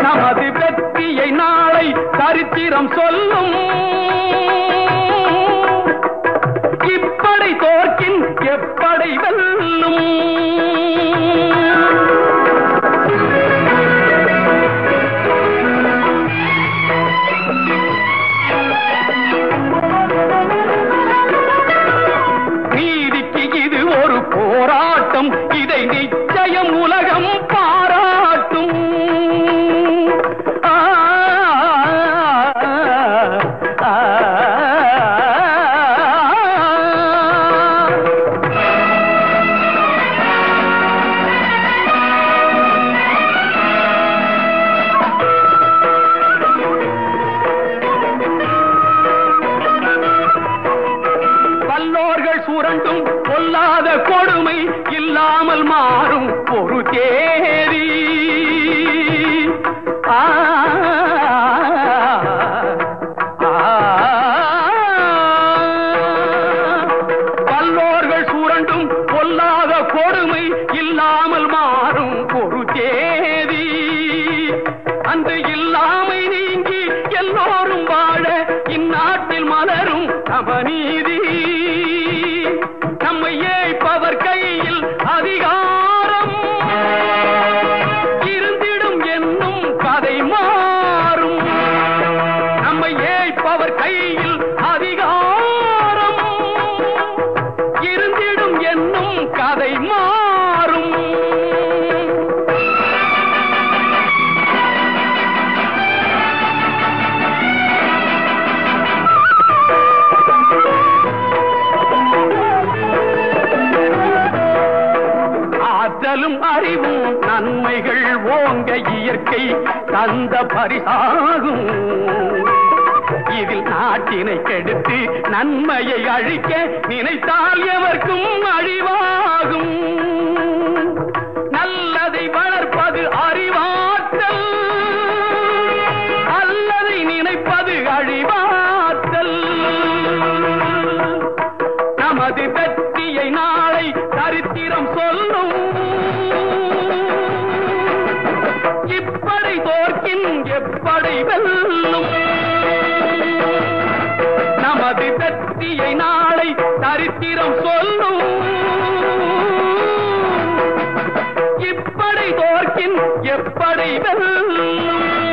நமது வெற்றியை நாளை சரித்திரம் சொல்லும். இப்படை தோற்கின் எப்படை வெல்லும். நீதிக்கு இது ஒரு போராட்டம், இதை நிச்சயம் உலகம் பாராட்டும். வல்லோர்கள் சுரண்டும் பொல்லாத கொடுமை இல்லாமல் மாறும் ஒரு தேதி. வல்லோர்கள் சுரண்டும் பொல்லாத கொடுமை இல்லாமல் மாறும் ஒரு தேதி. அந்த இல்லாமை நீங்கி எல்லோரும் வாழ இந்நாட்டில் மலரும் சமநீதி. நம்மை ஏய்ப்பவர் கையில் அதிகாரம் இருந்திடும் என்னும் கதை மாறும். நம்மை ஏய்ப்பவர் கையில் அதிகாரம் இருந்திடும் என்னும் கதை மாறும். ஆற்றலும் அறிவும் நன்மைகள் ஓங்க இயற்கை தந்த பரிசாகும். இதில் நாட்டினை கெடுத்து நன்மையை அழிக்க நினைத்தால் எவர்க்கும் அழிவாகும். நல்லதை வளர்ப்பது அறிவாற்றல், அல்லதை நினைப்பது அழிவாற்றல். நமது வெற்றியை நாளை சரித்திரம் சொல்லும். இப்படை தோற்கின் எப்படை வெல்லும். நமது வெற்றியை நாளை சரித்திரம் சொல்லும். இப்படை தோற்கின் எப்படை வெல்லும்.